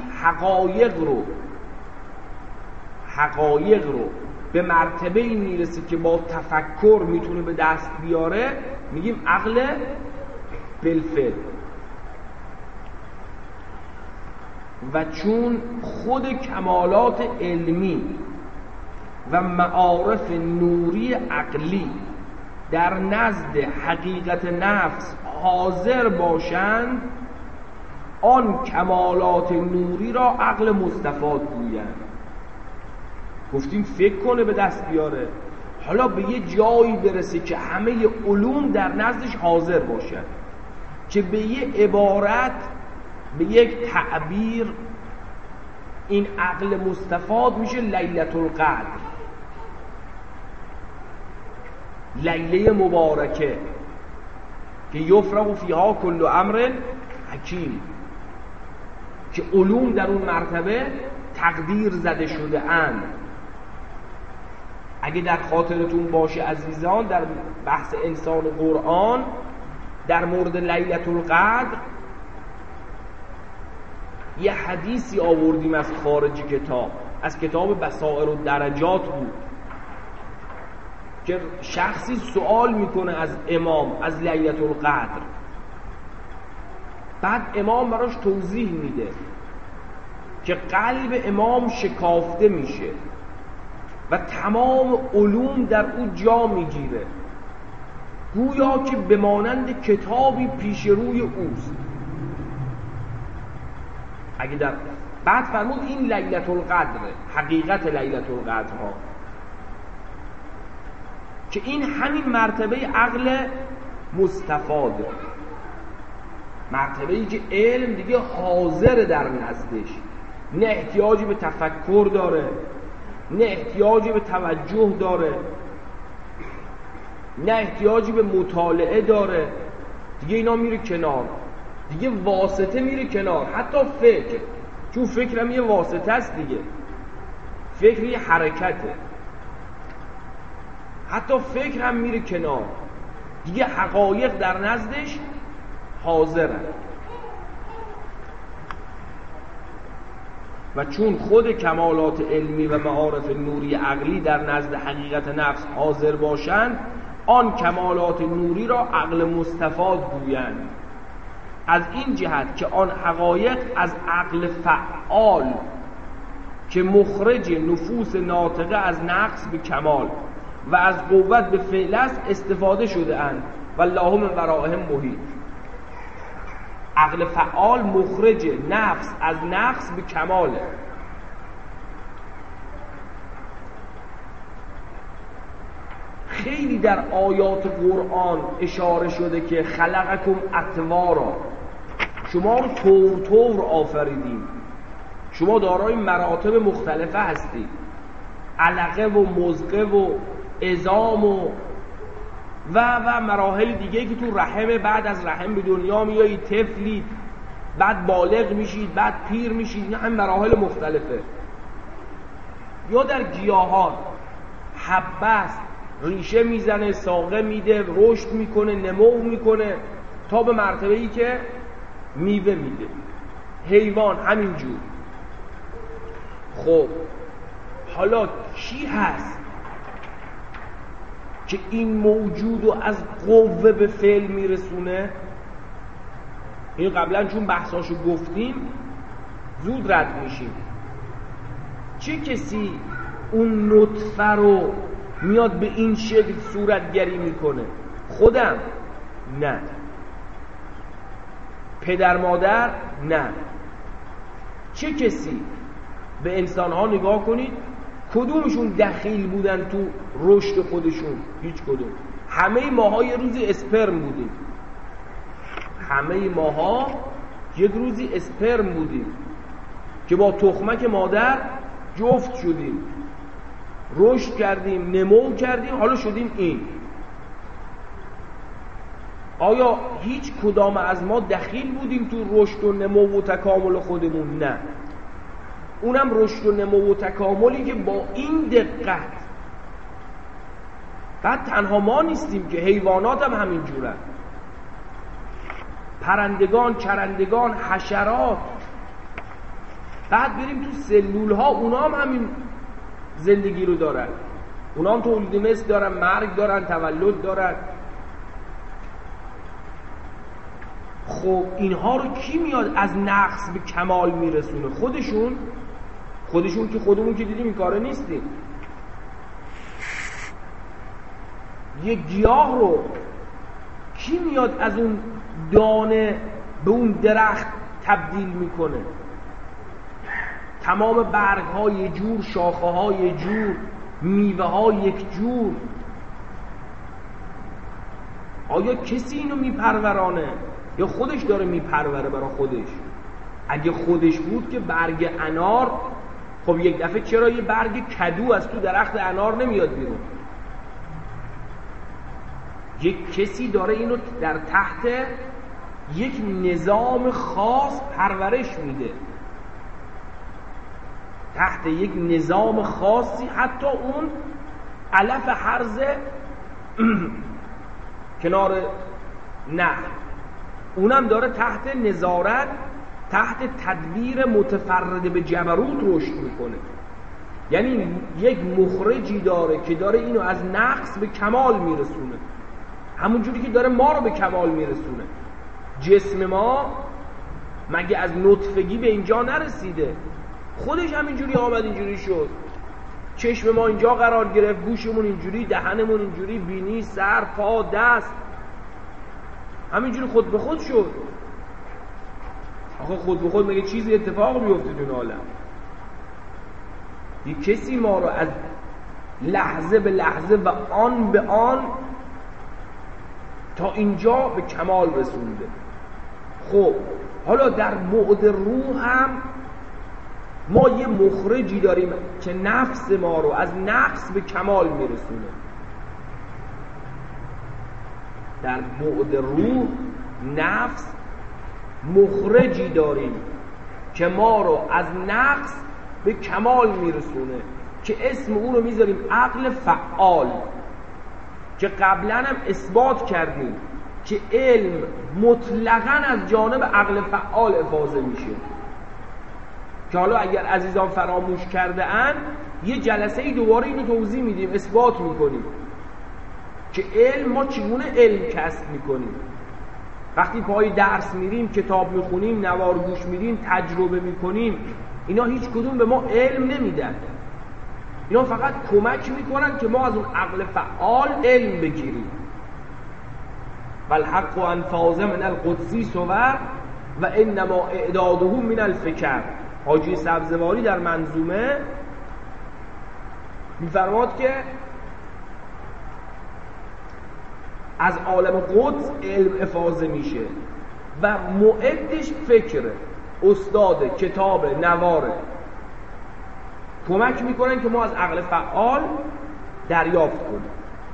حقایق رو به مرتبه این میرسه که با تفکر میتونه به دست بیاره، میگیم عقل بالفعل. و چون خود کمالات علمی و معارف نوری عقلی در نزد حقیقت نفس حاضر باشند، آن کمالات نوری را عقل مستفاد گویند. گفتیم فکر کنه به دست بیاره، حالا به یه جایی برسه که همه علوم در نزدش حاضر باشد، که به یه عبارت، به یک تعبیر، این عقل مستفاد میشه لیلة القدر، لیله مبارکه که یفرغ فیها کل امر حکیم، که علوم در اون مرتبه تقدیر زده شده اند. اگه در خاطرتون باشه عزیزان، در بحث انسان قرآن در مورد لیلة القدر یه حدیثی آوردیم از خارج کتاب، از کتاب بصائر الدرجات بود، که شخصی سوال میکنه از امام از لیلة القدر، بعد امام براش توضیح میده که قلب امام شکافته میشه و تمام علوم در او جا میگیره، گویا که به مانند کتابی پیش روی اوست. اگه در بعد فرمود این لیلة القدر، حقیقت لیلة القدر ها، که این همین مرتبه عقل مستفاده، مرتبه‌ای که علم دیگه حاضر در نزدش، نه احتیاجی به تفکر داره، نه احتیاجی به توجه داره، نه احتیاجی به مطالعه داره، دیگه اینا میره کنار، دیگه واسطه میره کنار، حتی فکر، چون فکر هم یه واسطه است دیگه، فکر یه حرکته، حتی فکر هم میره کنار، دیگه حقایق در نزدش حاضره. و چون خود کمالات علمی و معارف نوری عقلی در نزد حقیقت نفس حاضر باشند، آن کمالات نوری را عقل مستفاد گویند، از این جهت که آن حقایق از عقل فعال که مخرج نفوس ناطقه از نقص به کمال و از قوت به فعل است استفاده شده اند، والله من ورائهم محیط. عقل فعال مخرج نفس از نقص به کماله. خیلی در آیات قرآن اشاره شده که خلقکم اطوارا، شما رو طور طور آفریدیم، شما دارای مراتب مختلفه هستید، علقه و مضغه و عظام و مراحل دیگه که تو رحم، بعد از رحم به دنیا میایید، طفلید، بعد بالغ میشید، بعد پیر میشید، این هم مراحل مختلفه. یا در گیاهان حبه است، ریشه میزنه، ساقه میده، رشد میکنه، نمو میکنه تا به مرتبه‌ای که میوه میده. حیوان همینجور. خب حالا کی هست که این موجود رو از قوه به فعل میرسونه؟ این قبلا چون بحثاشو گفتیم زود رد میشیم. چه کسی اون نطفه رو میاد به این شکل صورتگری میکنه؟ خودم؟ نه. پدر مادر؟ نه. چه کسی؟ به انسانها نگاه کنید، کدومشون دخیل بودن تو رشد خودشون؟ هیچ کدوم. همه ماها یه روزی اسپرم بودیم، همه ماها یک روزی اسپرم بودیم که با تخمک مادر جفت شدیم، رشد کردیم، نمو کردیم، حالا شدیم این. آیا هیچ کدام از ما دخیل بودیم تو رشد و نمو و تکامل خودمون؟ نه. اونم رشد و نمو و تکاملی که با این دقت. بعد تنها ما نیستیم که حیوانات هم همین جورن، پرندگان، چرندگان، حشرات، بعد بریم تو سلول ها، اونا هم همین زندگی رو دارن، اونا هم تولید مثل دارن، مرگ دارن، تولد دارن. خب اینها رو کی میاد از نقص به کمال میرسونه؟ خودشون که خودمون که دیدیم این کاره نیستیم. یه گیاه رو کی میاد از اون دانه به اون درخت تبدیل میکنه؟ تمام برگ ها یه جور، شاخه ها یه جور، میوه ها یک جور. آیا کسی اینو میپرورانه یا خودش داره میپروره برای خودش؟ اگه خودش بود که برگ انار، خب یک دفعه چرا یه برگ کدو از تو درخت انار نمیاد بیرون؟ یک کسی داره اینو در تحت یک نظام خاص پرورش میده، تحت یک نظام خاصی. حتی اون علف هرز کنار نهر، اونم داره تحت نظارت، تحت تدبیر متفرد به جبروت رشد میکنه. یعنی یک مخرجی داره که داره اینو از نقص به کمال میرسونه، همون جوری که داره ما رو به کمال میرسونه. جسم ما مگه از نطفگی به اینجا نرسیده؟ خودش همینجوری آمد، اینجوری شد. چشم ما اینجا قرار گرفت، گوشمون اینجوری، دهنمون اینجوری، بینی، سر، پا، دست همینجوری خود به خود شد. آخه خود به خود مگه چیزی اتفاق میفته تو این عالم؟ یک کسی ما رو از لحظه به لحظه و آن به آن تا اینجا به کمال رسونده. خب حالا در بعد روح هم ما یه مخرجی داریم که نفس ما رو از نقص به کمال میرسونه. در بعد روح نفس مخرجی داریم که ما رو از نقص به کمال میرسونه، که اسم اون رو میذاریم عقل فعال، که قبلا هم اثبات کردیم که علم مطلقاً از جانب عقل فعال افاضه میشه. که حالا اگر عزیزان فراموش کرده اند، یه جلسه ای دوباره اینو توضیح میدیم، اثبات میکنیم که علم، ما چگونه علم کسب میکنیم. وقتی پای درس میریم، کتاب میخونیم، نوار گوش میدیم، تجربه میکنیم، اینا هیچ کدوم به ما علم نمیدن. اینا فقط کمک میکنن که ما از اون عقل فعال علم بگیریم. والحق انفاذ من القدسی صور و انما اعداده من الفکر. حاجی سبزواری در منظومه میفرماد که از عالم قدس علم افاضه میشه و معدش فکره، استاد، کتاب، نواره، کمک میکنن که ما از عقل فعال دریافت کنیم.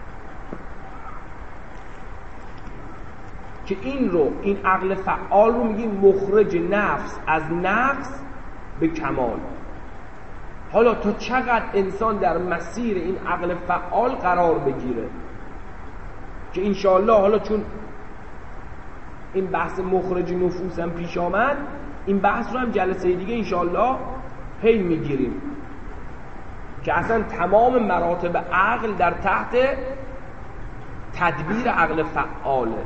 که این عقل فعال رو میگیم مخرج نفس از نقص به کمال. حالا تا چقدر انسان در مسیر این عقل فعال قرار بگیره، که انشاءالله حالا چون این بحث مخرج نفوس هم پیش آمد، این بحث رو هم جلسه دیگه انشاءالله پی میگیریم که اصلا تمام مراتب عقل در تحت تدبیر عقل فعاله.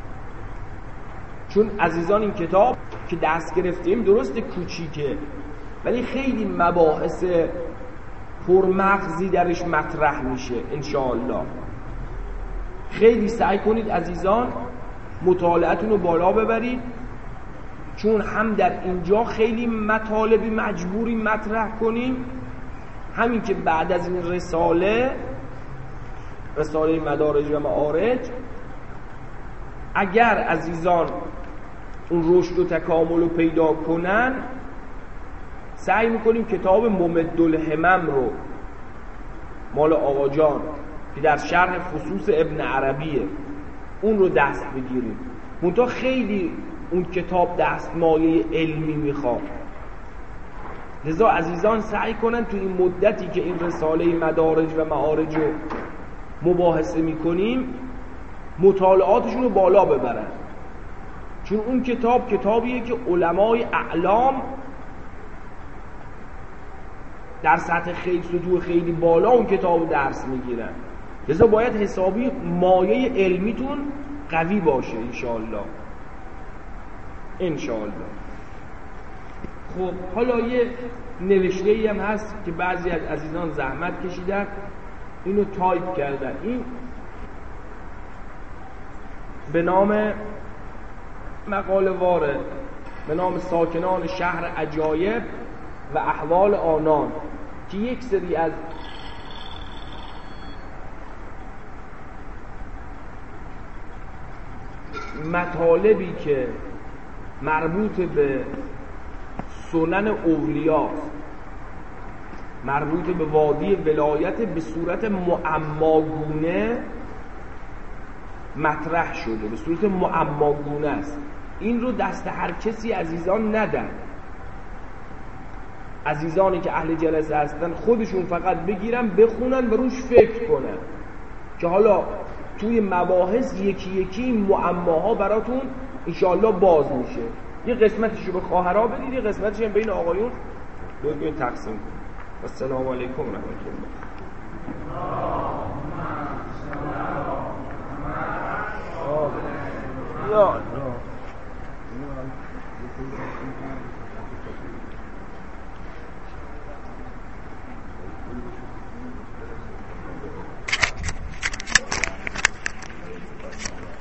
چون عزیزان این کتاب که دست گرفتیم درست کوچیکه، ولی خیلی مباحث پرمغزی درش مطرح میشه انشاءالله. خیلی سعی کنید عزیزان مطالعتون رو بالا ببرید، چون هم در اینجا خیلی مطالبی مجبوری مطرح کنیم، همین که بعد از این رساله مدارج و معارج، اگر عزیزان اون رشد و تکامل رو پیدا کنن، سعی میکنیم کتاب ممد الهمم رو مال آقا جان که در شرح فصوص ابن عربیه، اون رو دست بگیریم. منتها خیلی اون کتاب دستمایه علمی میخواد، لذا عزیزان سعی کنن تو این مدتی که این رساله مدارج و معارج رو مباحثه میکنیم مطالعاتشون رو بالا ببرن، چون اون کتاب کتابیه که علمای اعلام در سطح خیلی سطوح خیلی بالا اون کتاب درس میگیرن. لذا باید حسابی مایه علمیتون قوی باشه انشاءالله. خب حالا یه نوشته‌ای هم هست که بعضی از عزیزان زحمت کشیدن اینو تایپ کردن. این به نام مقاله وارد به نام ساکنان شهر عجایب و احوال آنان، که یک سری از مطالبی که مربوط به سنن اولیاست، مربوط به وادی ولایت، به صورت معماگونه مطرح شده، به صورت معماگونه است. این رو دست هر کسی عزیزان ندن. عزیزانی که اهل جلسه هستن خودشون فقط بگیرن بخونن و روش فکر کنن که حالا توی مباحث یکی یکی این معماها براتون انشاءالله باز میشه. یه قسمتش رو به خواهرها بدید، یه قسمتش هم بین آقایون بگید تقسیم کنید. السلام علیکم و رحمت الله.